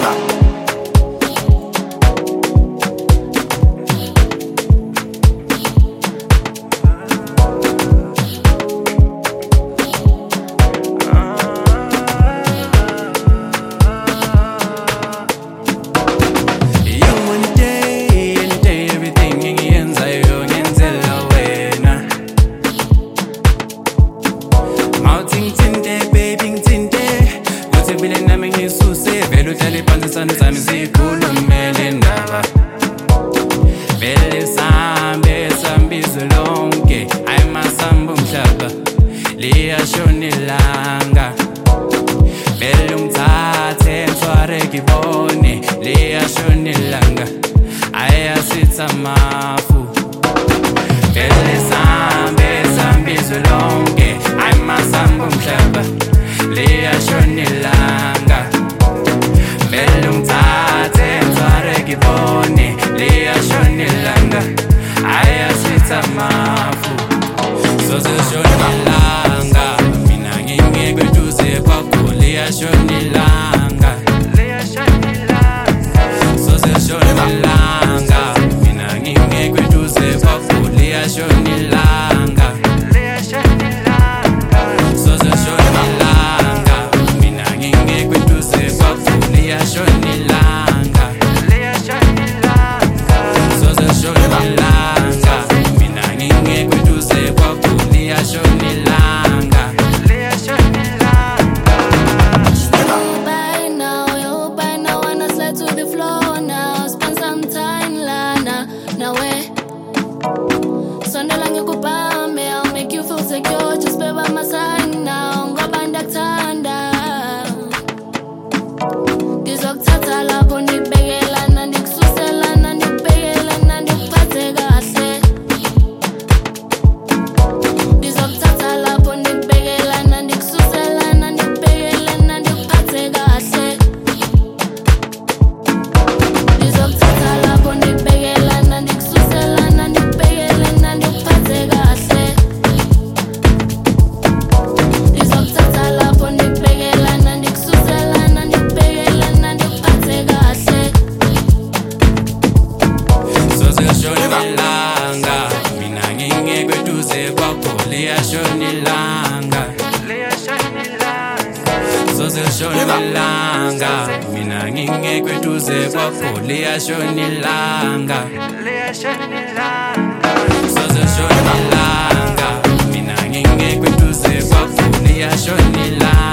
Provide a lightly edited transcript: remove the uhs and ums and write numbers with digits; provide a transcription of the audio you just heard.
Liyashonilanga vele ungithathe ngithware ngibone liyashonilanga ayasitha mafu vele sambe izwe lonke ayamasambu umhlaba liyashonilanga vele ungithathe ngithware ngibone liyashonilanga ayasitha mafu Sozeshonilanga mina ngingekwe duze kwakho liyashonilanga Sozeshonilanga mina ngingekwe duze kwakho liyashonilanga Sozeshonilanga mina ngingekwe duze kwakho liyashonilanga Sozeshonilanga mina ngingekwe duze kwakho liyashonilanga You by now wanna slide to the floor now. Spend some time lana nawe Sondela ngikubambe, I'll make you feel secure. Just be by my side now. Ngoba ndakuthanda Ngizokuthatha lapho nikubekelana nikususelana nikubekelana nikuphathe kahle Ngizokuthatha lapho nikubekelana nikususelana nikubekelana nikuphathe kahle Ngizokuthatha lapho nikubekelana nikususelana nikubekelana nikuphathe kahle Ngizokuthatha lapho nikubekelana nikususelana nikubekelana nikuphathe kahle Sozeshonilanga mina ngingekwe duze kwakho liyashonilanga Sozeshonilanga mina ngingekwe duze kwakho liyashonilanga Sozeshonilanga mina ngingekwe duze kwakho liyashonilanga